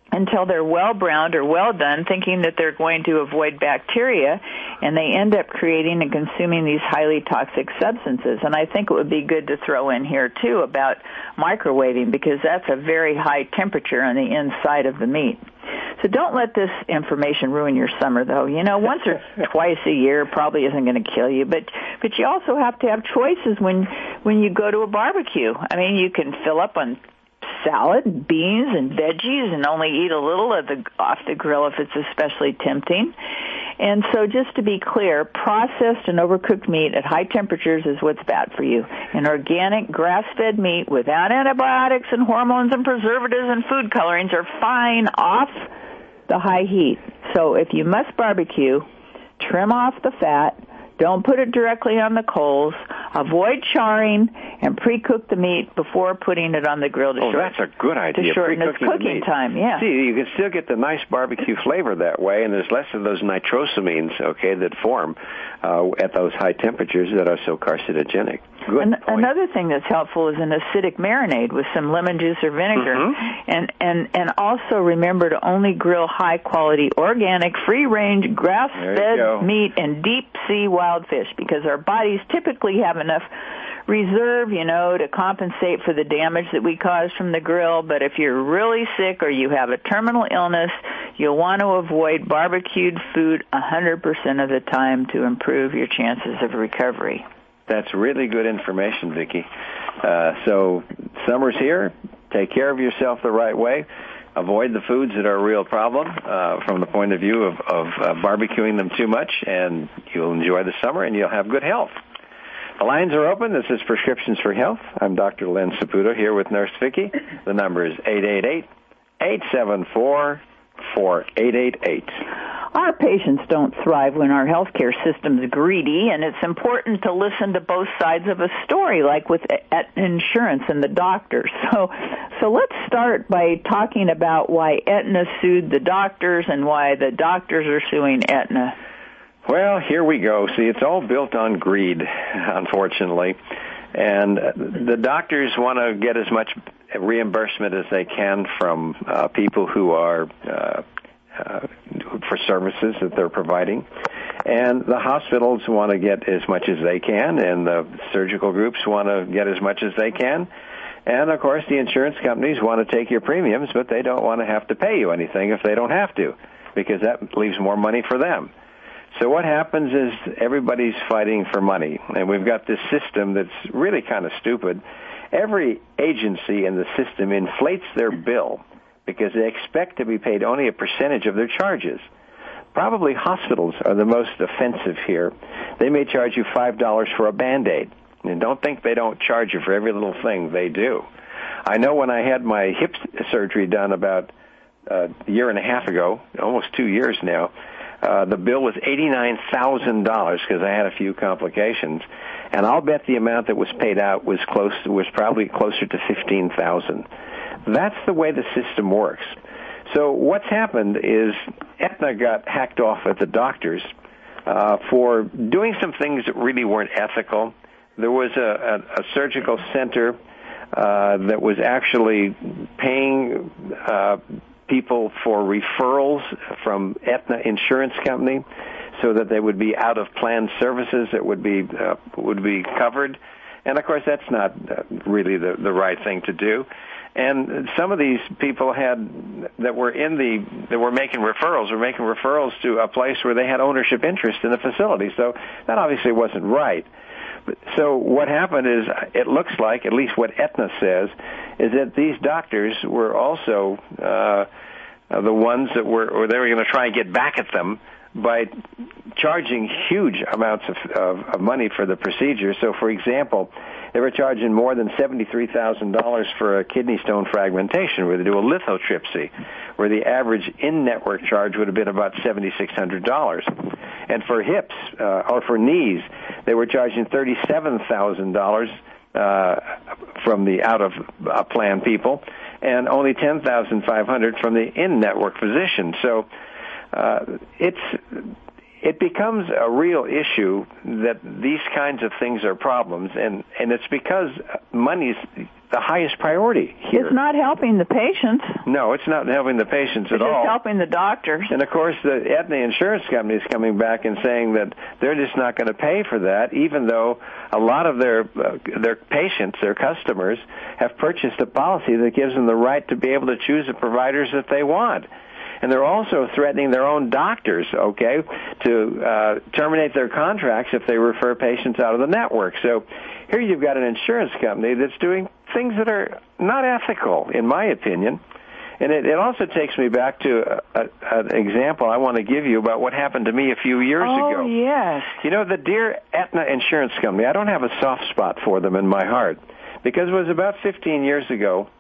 until they're well browned or well done, thinking that they're going to avoid bacteria, and they end up creating and consuming these highly toxic substances. And I think it would be good to throw in here, too, about microwaving, because that's a very high temperature on the inside of the meat. So don't let this information ruin your summer, though. You know, once or twice a year probably isn't going to kill you, but but you also have to have choices when when you go to a barbecue. I mean, you can fill up on salad, beans, and veggies, and only eat a little of the off the grill if it's especially tempting. And so just to be clear, processed and overcooked meat at high temperatures is what's bad for you. And organic, grass-fed meat without antibiotics and hormones and preservatives and food colorings are fine off the high heat. So if you must barbecue, trim off the fat. Don't put it directly on the coals. Avoid charring and pre-cook the meat before putting it on the grill to oh, shorten, that's a good idea. To shorten its Pre-cooking cooking time, yeah. See, you can still get the nice barbecue flavor that way, and there's less of those nitrosamines, okay, that form uh, at those high temperatures that are so carcinogenic. Good An- point. Another thing that's helpful is an acidic marinade with some lemon juice or vinegar. Mm-hmm. And, and, and also remember to only grill high-quality, organic, free-range, grass-fed meat and deep-sea wild fish, because our bodies typically have enough reserve, you know, to compensate for the damage that we cause from the grill. But if you're really sick or you have a terminal illness, you'll want to avoid barbecued food one hundred percent of the time to improve your chances of recovery. That's really good information, Vicki. Uh, so summer's here. Take care of yourself the right way. Avoid the foods that are a real problem uh, from the point of view of, of uh, barbecuing them too much, and you'll enjoy the summer and you'll have good health. The lines are open. This is Prescriptions for Health. I'm Doctor Len Saputo here with Nurse Vicki. The number is eight eight eight, eight seven four, four eight eight eight. Our patients don't thrive when our healthcare system's greedy, and it's important to listen to both sides of a story, like with Aetna Insurance and the doctors. So, so let's start by talking about why Aetna sued the doctors and why the doctors are suing Aetna. Well, here we go. See, it's all built on greed, unfortunately. And the doctors want to get as much reimbursement as they can from uh, people who are uh, uh, for services that they're providing. And the hospitals want to get as much as they can, and the surgical groups want to get as much as they can. And, of course, the insurance companies want to take your premiums, but they don't want to have to pay you anything if they don't have to, because that leaves more money for them. So what happens is everybody's fighting for money, and we've got this system that's really kind of stupid. Every agency in the system inflates their bill because they expect to be paid only a percentage of their charges. Probably hospitals are the most offensive here. They may charge you five dollars for a Band-Aid, and don't think they don't charge you for every little thing. They do. I know when I had my hip surgery done about a year and a half ago, almost two years now, Uh, the bill was eighty-nine thousand dollars because I had a few complications, and I'll bet the amount that was paid out was close was probably closer to fifteen thousand dollars. That's the way the system works. So what's happened is Aetna got hacked off at the doctors uh, for doing some things that really weren't ethical. There was a, a, a surgical center uh, that was actually paying uh, people for referrals from Aetna Insurance Company so that they would be out-of-plan services that would be uh, would be covered. And, of course, that's not uh, really the, the right thing to do. And some of these people had that were in the that were making referrals were making referrals to a place where they had ownership interest in the facility. So that obviously wasn't right. So what happened is, it looks like, at least what Aetna says, is that these doctors were also uh, the ones that were, or they were going to try and get back at them by charging huge amounts of, of, of money for the procedure. So, for example, they were charging more than seventy-three thousand dollars for a kidney stone fragmentation, where they do a lithotripsy, where the average in-network charge would have been about seven thousand six hundred dollars. And for hips, uh, or for knees, they were charging thirty-seven thousand dollars uh, from the out-of-plan people, and only ten thousand five hundred dollars from the in-network physician. So uh, it's it becomes a real issue that these kinds of things are problems, and, and it's because money's the highest priority here. It's not helping the patients. No, it's not helping the patients it's at all. It's helping the doctors. And, of course, the Aetna insurance company is coming back and saying that they're just not going to pay for that, even though a lot of their uh, their patients, their customers, have purchased a policy that gives them the right to be able to choose the providers that they want. And they're also threatening their own doctors, okay, to uh, terminate their contracts if they refer patients out of the network. So here you've got an insurance company that's doing things that are not ethical, in my opinion. And it, it also takes me back to a, a, an example I want to give you about what happened to me a few years oh, ago. Oh, yes. You know, the dear Aetna Insurance Company, I don't have a soft spot for them in my heart, because it was about fifteen years ago,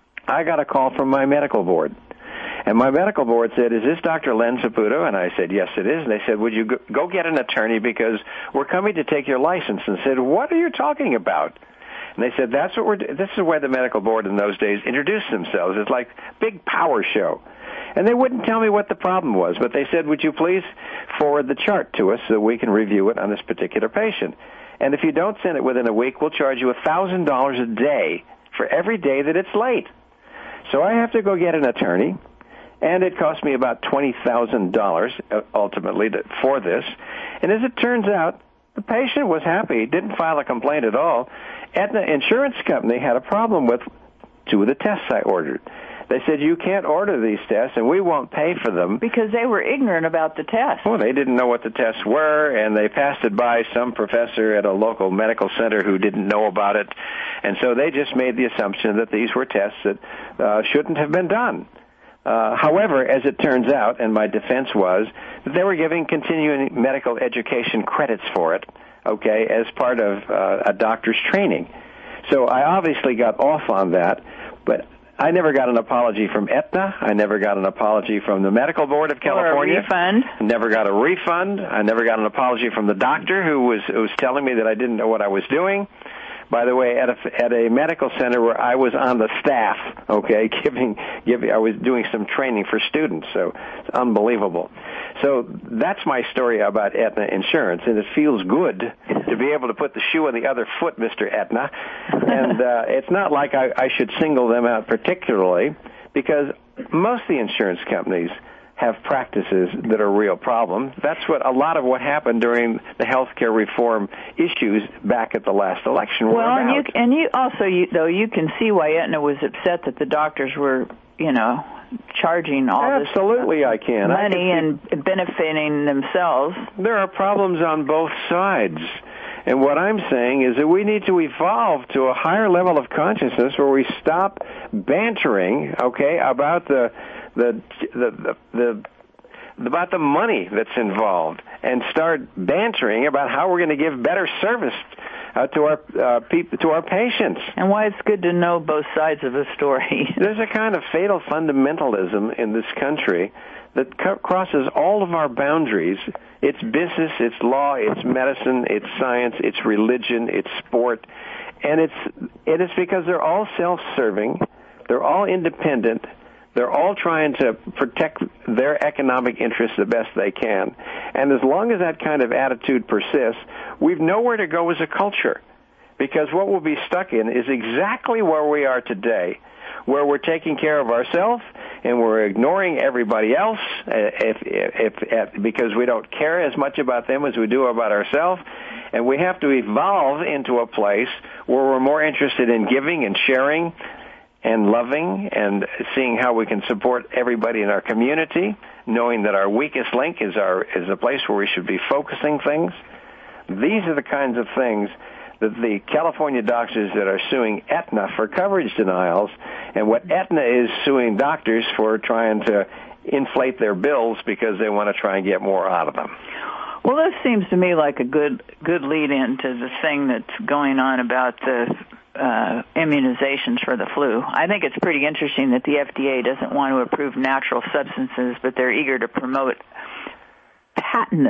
I got a call from my medical board. And my medical board said, is this Doctor Len Saputo? And I said, yes, it is. And they said, would you go, go get an attorney because we're coming to take your license? And I said, what are you talking about? And they said, that's what we're, this is where the medical board in those days introduced themselves. It's like big power show. And they wouldn't tell me what the problem was, but they said, would you please forward the chart to us so we can review it on this particular patient? And if you don't send it within a week, we'll charge you one thousand dollars a day for every day that it's late. So I have to go get an attorney. And it cost me about twenty thousand dollars ultimately to, for this. And as it turns out, the patient was happy, didn't file a complaint at all. Aetna Insurance Company had a problem with two of the tests I ordered. They said, you can't order these tests, and we won't pay for them. Because they were ignorant about the tests. Well, they didn't know what the tests were, and they passed it by some professor at a local medical center who didn't know about it. And so they just made the assumption that these were tests that uh, shouldn't have been done. Uh, however, as it turns out, and my defense was, that they were giving continuing medical education credits for it, okay, as part of uh, a doctor's training. So I obviously got off on that, but I never got an apology from Aetna. I never got an apology from the Medical Board of California. Or a refund. I never got a refund. I never got an apology from the doctor who was, who was telling me that I didn't know what I was doing. By the way, at a, at a medical center where I was on the staff, okay, giving, giving, I was doing some training for students, so it's unbelievable. So that's my story about Aetna Insurance, and it feels good to be able to put the shoe on the other foot, Mister Aetna. And uh, it's not like I, I should single them out particularly, because most of the insurance companies have practices that are a real problem. That's what a lot of what happened during the healthcare reform issues back at the last election were well, about. and you, and you also, you, though, you can see why Aetna was upset that the doctors were, you know, charging all Absolutely, this I can. money I can and benefiting themselves. There are problems on both sides. And what I'm saying is that we need to evolve to a higher level of consciousness where we stop bantering, okay, about the the the the, the about the money that's involved, and start bantering about how we're going to give better service uh, to our uh, people, to our patients. And why it's good to know both sides of the story. There's a kind of fatal fundamentalism in this country that co- crosses all of our boundaries. It's business, it's law, it's medicine, it's science, it's religion, it's sport, and it's it is because they're all self-serving, they're all independent, they're all trying to protect their economic interests the best they can. And as long as that kind of attitude persists, we've nowhere to go as a culture, because what we'll be stuck in is exactly where we are today, where we're taking care of ourselves and we're ignoring everybody else if, if, if, because we don't care as much about them as we do about ourselves. And we have to evolve into a place where we're more interested in giving and sharing and loving and seeing how we can support everybody in our community, knowing that our weakest link is our is the place where we should be focusing things. These are the kinds of things that the California doctors that are suing Aetna for coverage denials, and what Aetna is suing doctors for trying to inflate their bills because they want to try and get more out of them. Well, this seems to me like a good good lead-in to the thing that's going on about the uh, immunizations for the flu. I think it's pretty interesting that the F D A doesn't want to approve natural substances, but they're eager to promote patented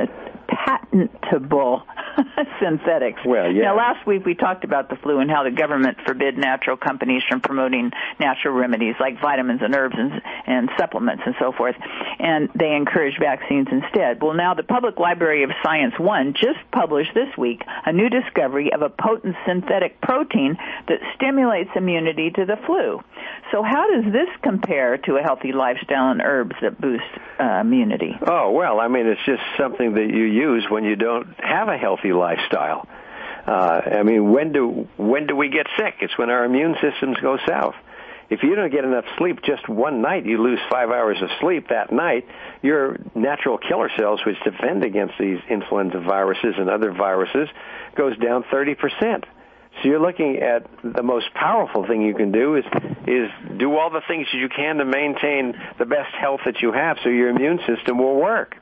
patentable synthetics. Well, yeah. Now, last week we talked about the flu and how the government forbid natural companies from promoting natural remedies like vitamins and herbs and, and supplements and so forth, and they encourage vaccines instead. Well, now the Public Library of Science one just published this week a new discovery of a potent synthetic protein that stimulates immunity to the flu. So how does this compare to a healthy lifestyle and herbs that boost uh, immunity? Oh, well, I mean, it's just something that you use when you don't have a healthy lifestyle. Uh, I mean, when do when do we get sick? It's when our immune systems go south. If you don't get enough sleep just one night, you lose five hours of sleep that night, your natural killer cells, which defend against these influenza viruses and other viruses, goes down thirty percent. So you're looking at the most powerful thing you can do is is do all the things that you can to maintain the best health that you have so your immune system will work.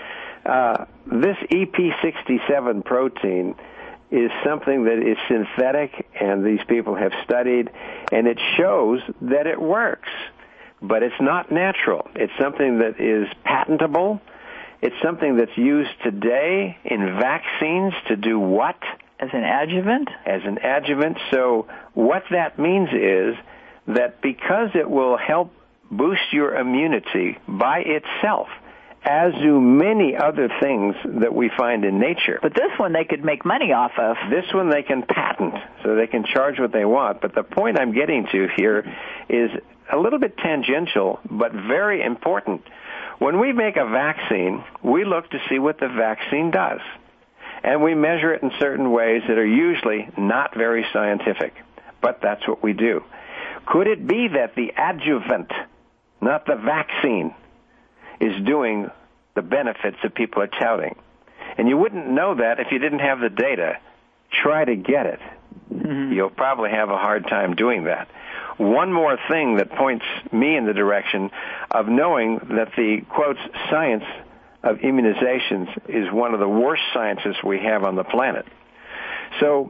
Uh, this E P sixty-seven protein is something that is synthetic, and these people have studied, and it shows that it works. But it's not natural. It's something that is patentable. It's something that's used today in vaccines to do what? As an adjuvant? As an adjuvant. So what that means is that because it will help boost your immunity by itself, as do many other things that we find in nature. But this one they could make money off of. This one they can patent, so they can charge what they want. But the point I'm getting to here is a little bit tangential, but very important. When we make a vaccine, we look to see what the vaccine does. And we measure it in certain ways that are usually not very scientific. But that's what we do. Could it be that the adjuvant, not the vaccine, is doing the benefits that people are touting? And you wouldn't know that if you didn't have the data. Try to get it. Mm-hmm. You'll probably have a hard time doing that. One more thing that points me in the direction of knowing that the, quote, science of immunizations is one of the worst sciences we have on the planet. So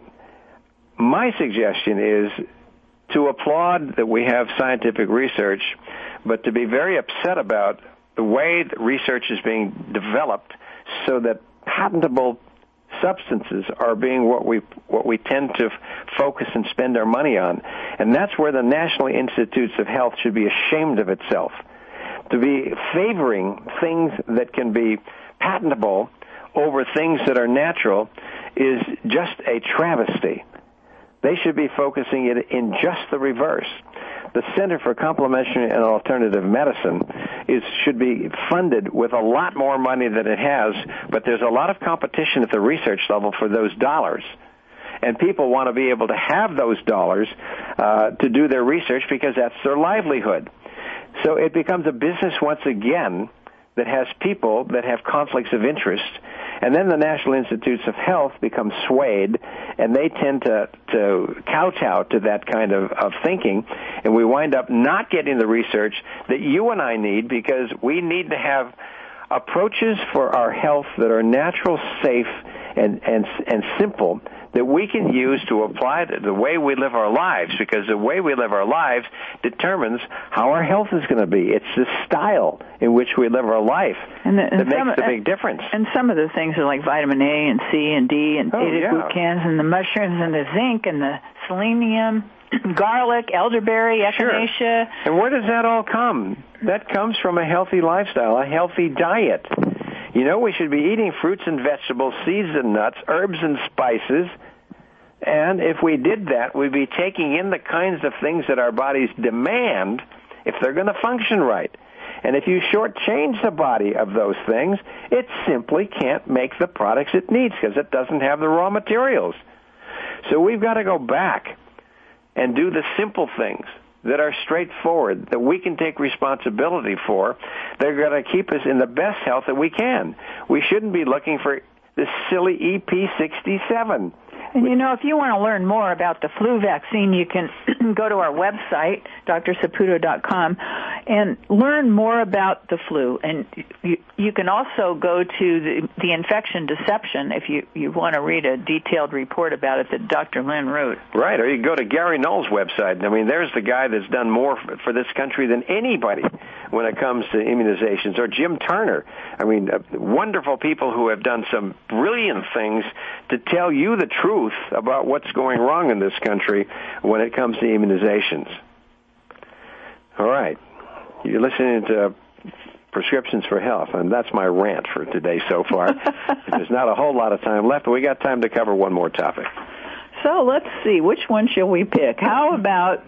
my suggestion is to applaud that we have scientific research, but to be very upset about the way that research is being developed so that patentable substances are being what we what we tend to f- focus and spend our money on. And that's where the National Institutes of Health should be ashamed of itself. To be favoring things that can be patentable over things that are natural is just a travesty. They should be focusing it in just the reverse. The Center for Complementary and Alternative Medicine is should be funded with a lot more money than it has, but there's a lot of competition at the research level for those dollars. And people want to be able to have those dollars uh, to do their research because that's their livelihood. So it becomes a business once again that has people that have conflicts of interest, and then the National Institutes of Health become swayed, and they tend to, to kowtow to that kind of, of thinking, and we wind up not getting the research that you and I need because we need to have approaches for our health that are natural, safe, and, and, and simple that we can use to apply to the way we live our lives, because the way we live our lives determines how our health is going to be. It's the style in which we live our life and the, and that some, makes the big difference. And some of the things are like vitamin A and C and D and oh, beta-glucans yeah. and the mushrooms and the zinc and the selenium, garlic, elderberry, echinacea. Sure. And where does that all come? That comes from a healthy lifestyle, a healthy diet. You know, we should be eating fruits and vegetables, seeds and nuts, herbs and spices. And if we did that, we'd be taking in the kinds of things that our bodies demand if they're going to function right. And if you shortchange the body of those things, it simply can't make the products it needs because it doesn't have the raw materials. So we've got to go back and do the simple things that are straightforward, that we can take responsibility for. They're going to keep us in the best health that we can. We shouldn't be looking for this silly E P sixty-seven. And you know, if you want to learn more about the flu vaccine, you can go to our website, D R Saputo dot com, and learn more about the flu. And you, you can also go to the, the Infection Deception if you, you want to read a detailed report about it that Doctor Lynn wrote. Right, or you can go to Gary Null's website. I mean, there's the guy that's done more for, for this country than anybody when it comes to immunizations, or Jim Turner. I mean, uh, wonderful people who have done some brilliant things to tell you the truth about what's going wrong in this country when it comes to immunizations. All right. You're listening to Prescriptions for Health, and that's my rant for today so far. There's not a whole lot of time left, but we got time to cover one more topic. So let's see, which one shall we pick? How about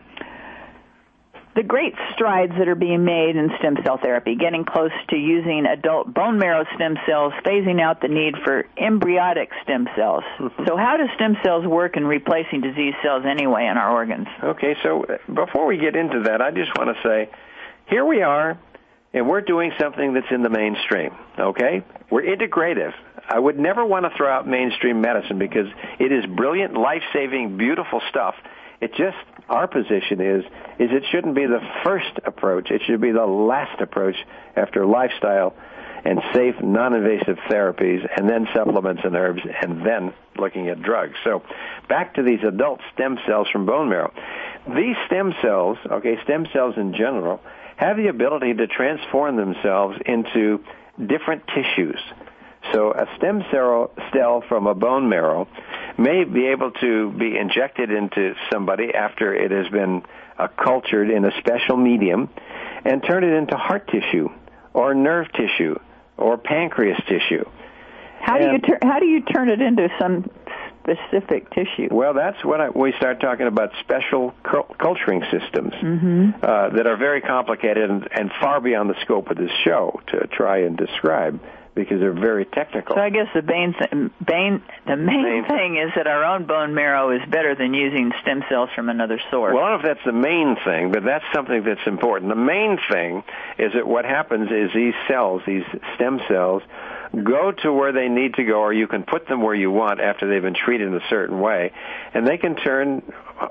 the great strides that are being made in stem cell therapy, getting close to using adult bone marrow stem cells, phasing out the need for embryonic stem cells. Mm-hmm. So how do stem cells work in replacing disease cells anyway in our organs? Okay, so before we get into that, I just want to say, here we are, and we're doing something that's in the mainstream, okay? We're integrative. I would never want to throw out mainstream medicine because it is brilliant, life-saving, beautiful stuff. It just, our position is, is it shouldn't be the first approach. It should be the last approach after lifestyle and safe, non-invasive therapies, and then supplements and herbs, and then looking at drugs. So back to these adult stem cells from bone marrow. These stem cells, okay, stem cells in general, have the ability to transform themselves into different tissues. So a stem cell cell from a bone marrow may be able to be injected into somebody after it has been uh, cultured in a special medium and turn it into heart tissue or nerve tissue or pancreas tissue. How and, do you tur- how do you turn it into some specific tissue? Well, that's when I, we start talking about special cu- culturing systems mm-hmm. uh, that are very complicated and, and far beyond the scope of this show to try and describe, because they're very technical. So I guess the main, th- main, the main, main thing is that our own bone marrow is better than using stem cells from another source. Well, I don't know if that's the main thing, but that's something that's important. The main thing is that what happens is these cells, these stem cells, go to where they need to go, or you can put them where you want after they've been treated in a certain way, and they can turn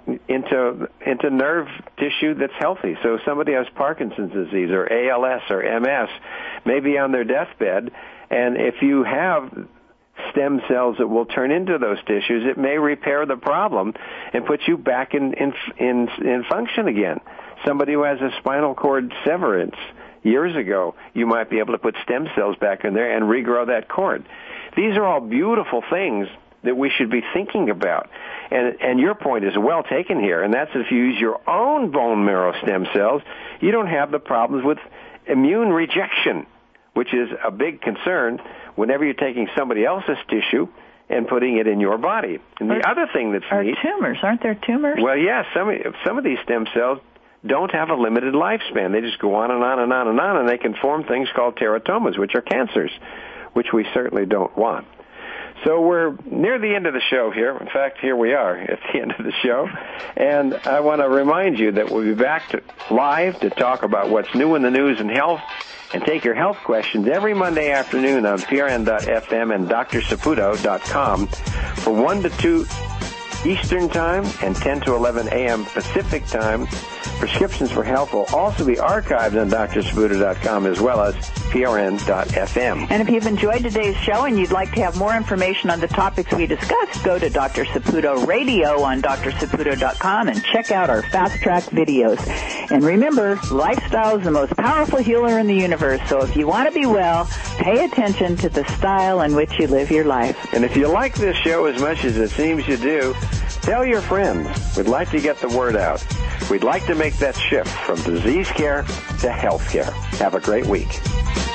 into into nerve tissue that's healthy. So if somebody has Parkinson's disease or A L S or M S, maybe on their deathbed, and if you have stem cells that will turn into those tissues, it may repair the problem and put you back in in in, in function again. Somebody who has a spinal cord severance years ago, you might be able to put stem cells back in there and regrow that cord. These are all beautiful things that we should be thinking about. And, and your point is well taken here, and that's if you use your own bone marrow stem cells, you don't have the problems with immune rejection, which is a big concern whenever you're taking somebody else's tissue and putting it in your body. And the are, other thing that's are neat... tumors, aren't there tumors? Well, yes, yeah, some, some of these stem cells don't have a limited lifespan. They just go on and on and on and on, and they can form things called teratomas, which are cancers, which we certainly don't want. So we're near the end of the show here. In fact, here we are at the end of the show. And I want to remind you that we'll be back to, live to talk about what's new in the news and health and take your health questions every Monday afternoon on P R N dot F M and D R Saputo dot com for one to two Eastern Time and ten to eleven a.m. Pacific Time. Prescriptions for Health will also be archived on D R Saputo dot com as well as P R N dot F M. And if you've enjoyed today's show and you'd like to have more information on the topics we discussed, go to Doctor Saputo Radio on D R Saputo dot com and check out our Fast Track videos. And remember, lifestyle is the most powerful healer in the universe, so if you want to be well, pay attention to the style in which you live your life. And if you like this show as much as it seems you do, tell your friends. We'd like to get the word out. We'd like to make that shift from disease care to health care. Have a great week.